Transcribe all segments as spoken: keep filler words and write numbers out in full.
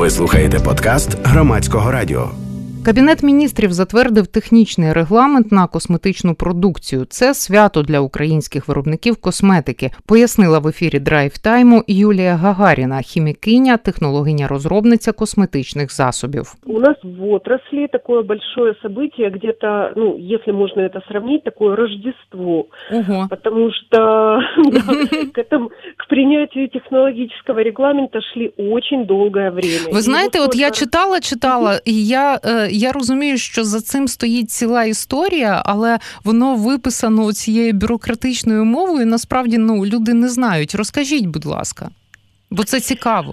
Ви слухаєте подкаст Громадського радіо. Кабінет міністрів затвердив технічний регламент на косметичну продукцію. Це свято для українських виробників косметики, пояснила в ефірі драйв-тайму Юлія Гагаріна, хімікиня, технологиня-розробниця косметичних засобів. У нас в отрасли такое большое событие, где-то, ну, если можно это сравнить, такое Рождество. Ого. Потому что к этому, к принятию технологического регламента шли очень долгое время. Ви знаєте, от я читала, читала, і я... Я розумію, що за цим стоїть ціла історія, але воно виписано цією бюрократичною мовою, насправді, ну, люди не знають. Розкажіть, будь ласка, бо це цікаво.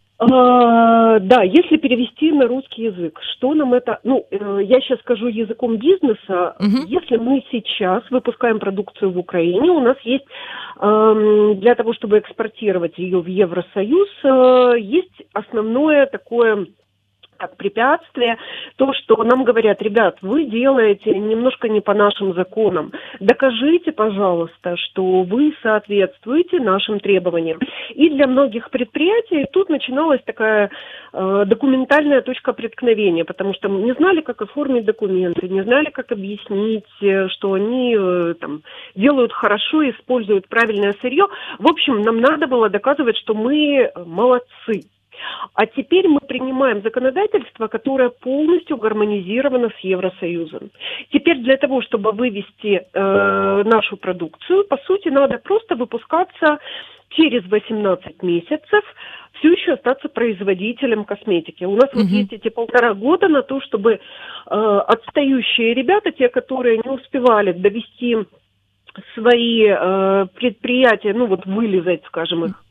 А, да, если перевести на русский язык, что нам это... Ну, я сейчас скажу языком бизнеса. Угу. Если мы сейчас выпускаем продукцию в Украине, у нас есть, э, для того, чтобы экспортировать ее в Евросоюз, э, есть основное такое... как препятствие, то, что нам говорят: ребят, вы делаете немножко не по нашим законам, докажите, пожалуйста, что вы соответствуете нашим требованиям. И для многих предприятий тут начиналась такая э, документальная точка преткновения, потому что мы не знали, как оформить документы, не знали, как объяснить, что они э, там, делают хорошо, используют правильное сырье. В общем, нам надо было доказывать, что мы молодцы. А теперь мы принимаем законодательство, которое полностью гармонизировано с Евросоюзом. Теперь для того, чтобы вывести э, нашу продукцию, по сути, надо просто выпускаться через восемнадцать месяцев, все еще остаться производителем косметики. У нас mm-hmm. вот есть эти полтора года на то, чтобы э, отстающие ребята, те, которые не успевали довести свои э, предприятия, ну вот вылезать, скажем, их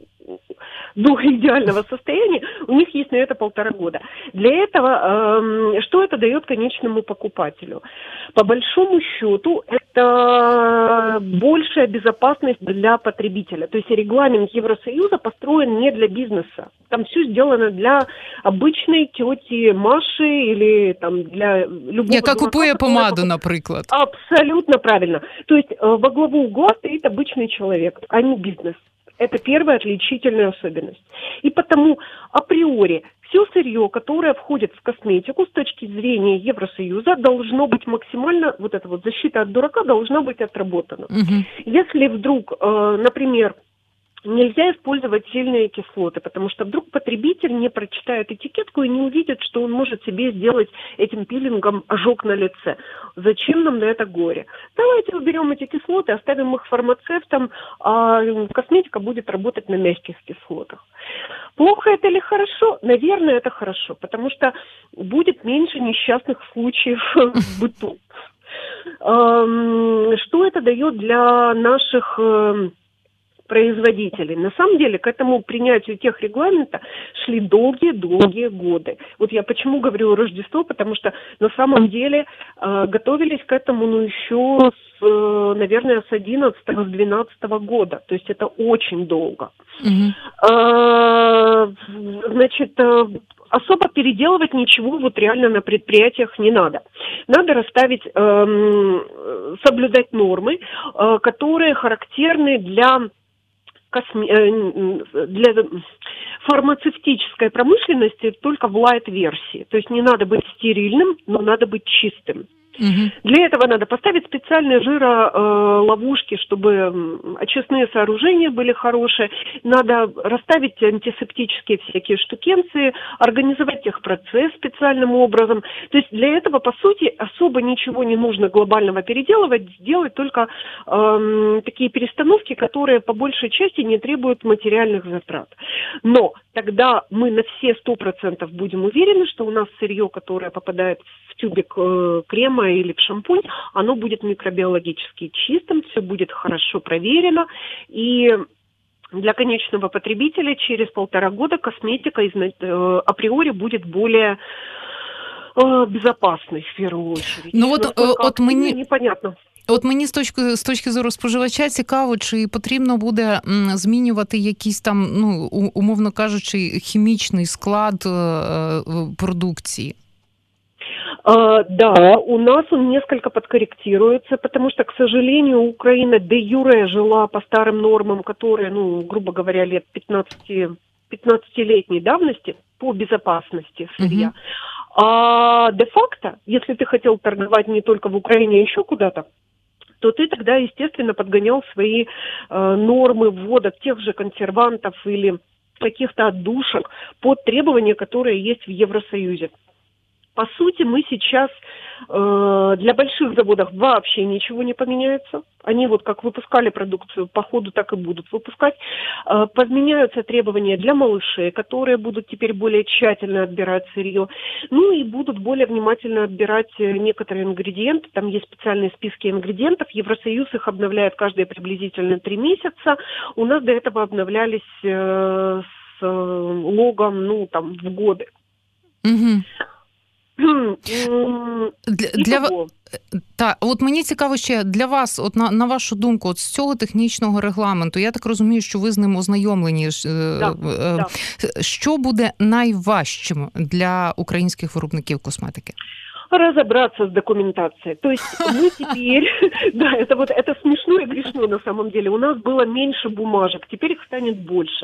до идеального состояния, у них есть на это полтора года. Для этого, э, что это дает конечному покупателю? По большому счету, это большая безопасность для потребителя. То есть регламент Евросоюза построен не для бизнеса. Там все сделано для обычной тети Маши или там для любого... Яка купує помаду, наприклад. Абсолютно правильно. То есть э, во главу угла стоит обычный человек, а не бизнес. Это первая отличительная особенность. И потому априори все сырье, которое входит в косметику с точки зрения Евросоюза, должно быть максимально, вот эта вот защита от дурака должна быть отработана. Угу. Если вдруг, э, например, нельзя использовать сильные кислоты, потому что вдруг потребитель не прочитает этикетку и не увидит, что он может себе сделать этим пилингом ожог на лице. Зачем нам на это горе? Давайте уберем эти кислоты, оставим их фармацевтам, а косметика будет работать на мягких кислотах. Плохо это или хорошо? Наверное, это хорошо, потому что будет меньше несчастных случаев в быту. Что это дает для наших производителей? На самом деле к этому принятию тех регламента шли долгие-долгие годы. Вот я почему говорю Рождество, потому что на самом деле э, готовились к этому, ну, еще, с, э, наверное, с одиннадцатого, с двенадцатого года. То есть это очень долго. Mm-hmm. Э, значит, э, особо переделывать ничего вот реально на предприятиях не надо. Надо расставить, э, соблюдать нормы, э, которые характерны для для фармацевтической промышленности только в лайт-версии. То есть не надо быть стерильным, но надо быть чистым. Угу. Для этого надо поставить специальные жироловушки, чтобы очистные сооружения были хорошие. Надо расставить антисептические всякие штукенции, организовать техпроцесс специальным образом. То есть для этого, по сути, особо ничего не нужно глобального переделывать, сделать только э, такие перестановки, которые по большей части не требуют материальных затрат. Но тогда мы на все сто процентов будем уверены, что у нас сырье, которое попадает в тюбик э, крема или в шампунь, оно будет микробиологически чистым, все будет хорошо проверено, и для конечного потребителя через полтора года косметика э, априори будет более э, безопасной в первую очередь. Ну вот, от мені... непонятно. От мені з точки, з точки зору споживача цікаво, чи потрібно буде змінювати якийсь там, ну, умовно кажучи, хімічний склад продукції? А, да, у нас он несколько подкорректируется, потому что, к сожалению, Украина де юре жила по старым нормам, которые, ну, грубо говоря, лет пятнадцати, пятнадцатилетней давности. по безопасности сырья. Uh-huh. А де-факто, если ты хотел торговать не только в Украине, а еще куда-то, то ты тогда, естественно, подгонял свои э, нормы ввода тех же консервантов или каких-то отдушек под требования, которые есть в Евросоюзе. По сути, мы сейчас э, для больших заводов вообще ничего не поменяется. Они вот как выпускали продукцию, по ходу так и будут выпускать. Э, поменяются требования для малышей, которые будут теперь более тщательно отбирать сырье. Ну и будут более внимательно отбирать некоторые ингредиенты. Там есть специальные списки ингредиентов. Евросоюз их обновляет каждые приблизительно три месяца. У нас до этого обновлялись э, с э, логом, ну, там, в годы. Угу. Для, для... Та, от мені цікаво ще, для вас, от на, на вашу думку, от з цього технічного регламенту, я так розумію, що ви з ним ознайомлені, да, е, да. що буде найважчим для українських виробників косметики? Разобраться с документацией. То есть мы теперь, да, это вот это смешно и грешно на самом деле. У нас было меньше бумажек, теперь их станет больше.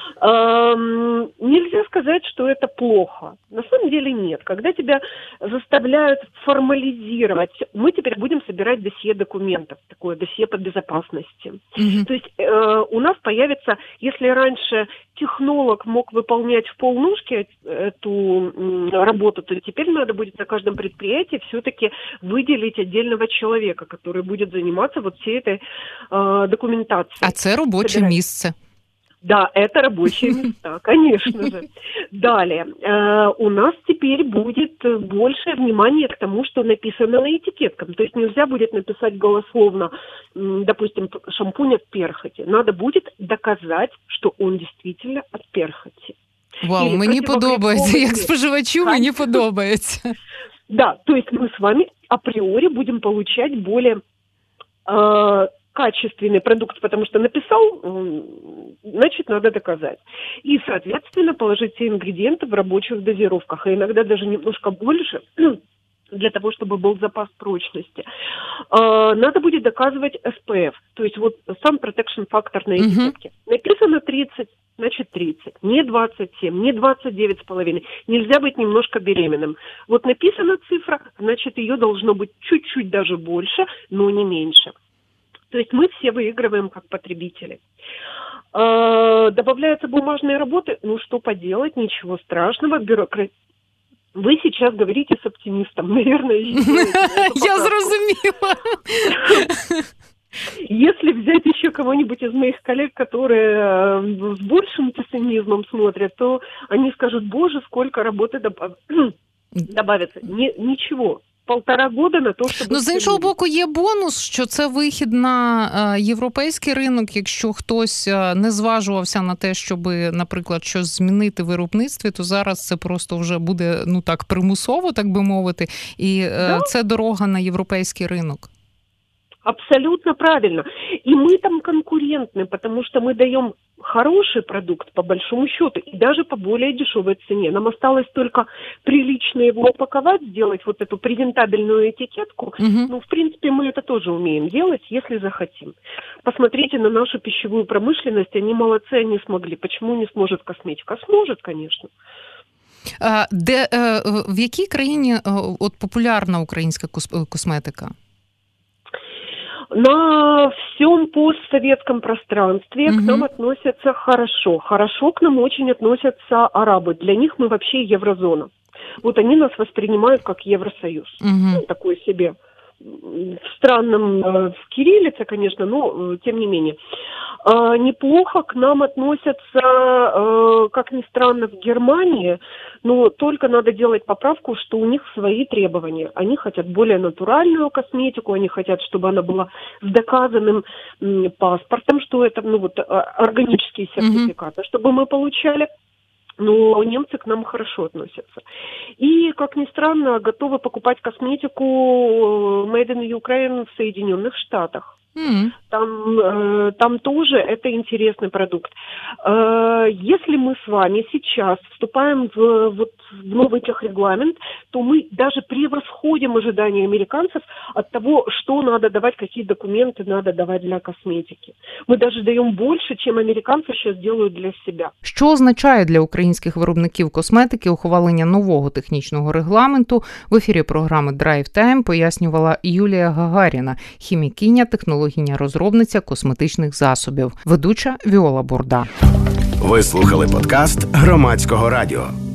Эм, нельзя сказать, что это плохо. На самом деле нет. Когда тебя заставляют формализировать, мы теперь будем собирать досье документов, такое досье по безопасности. Mm-hmm. То есть э, у нас появится, если раньше технолог мог выполнять в полнушки эту работу, то теперь надо будет на каждом предприятии все-таки выделить отдельного человека, который будет заниматься вот всей этой э, документацией. А це робоче місце. Да, это рабочие места, конечно же. Далее, э, у нас теперь будет больше внимания к тому, что написано на этикетках. То есть нельзя будет написать голословно, допустим, шампунь от перхоти. Надо будет доказать, что он действительно от перхоти. Вау, Или мені подобається, як споживачу, мені подобається. Да, то есть мы с вами априори будем получать более э, качественный продукт, потому что написал, значит, надо доказать. И, соответственно, положить все ингредиенты в рабочих дозировках, а иногда даже немножко больше, для того, чтобы был запас прочности. Э, надо будет доказывать эс пэ эф, то есть вот сам protection фактор на этикетке. Uh-huh. Написано тридцать, значит тридцать, не двадцать семь, не двадцать девять с половиной. Нельзя быть немножко беременным. Вот написана цифра, значит, ее должно быть чуть-чуть даже больше, но не меньше. То есть мы все выигрываем как потребители. Э, добавляются бумажные работы, ну что поделать, ничего страшного, бюрократия. Вы сейчас говорите с оптимистом, наверное. Я зрозумела. Если взять еще кого-нибудь из моих коллег, которые с большим пессимизмом смотрят, то они скажут: боже, сколько работы добав... добавится. Не, ничего. Полтора года на то, щоб... Ну, з іншого боку, є бонус, що це вихід на е, європейський ринок, якщо хтось е, не зважувався на те, щоб, наприклад, щось змінити в виробництві, то зараз це просто вже буде, ну так, примусово, так би мовити, і е, да? Це дорога на європейський ринок. Абсолютно правильно. И мы там конкурентны, потому что мы даем хороший продукт, по большому счету, и даже по более дешевой цене. Нам осталось только прилично его упаковать, сделать вот эту презентабельную этикетку. Угу. Ну, в принципе, мы это тоже умеем делать, если захотим. Посмотрите на нашу пищевую промышленность, они молодцы, они смогли. Почему не сможет косметика? Сможет, конечно. А, де, в якій країні от популярна українська косметика? На всем постсоветском пространстве угу. к нам относятся хорошо. Хорошо к нам очень относятся арабы. Для них мы вообще еврозона. Вот они нас воспринимают как Евросоюз. Угу. Ну, такой себе. В странном, в кириллице, конечно, но тем не менее. Неплохо к нам относятся, как ни странно, в Германии, но только надо делать поправку, что у них свои требования. Они хотят более натуральную косметику, они хотят, чтобы она была с доказанным паспортом, что это, ну вот, органические сертификаты, mm-hmm. чтобы мы получали. Но немцы к нам хорошо относятся. И, как ни странно, готовы покупать косметику Made in Ukraine в Соединенных Штатах. Mm. Там, э, там тоже это интересный продукт. Э, если мы с вами сейчас вступаем в, вот, в новый техрегламент, то мы даже превосходим ожидания американцев от того, что надо давать, какие документы надо давать для косметики. Мы даже даем больше, чем американцы сейчас делают для себя. Що означає для українських виробників косметики ухвалення нового технічного регламенту? В ефірі програми Drive Time пояснювала Юлія Гагаріна, хімікиня, технологиня розробниця косметичних засобів. Ведуча Віола Бурда. Ви слухали подкаст Громадського радіо.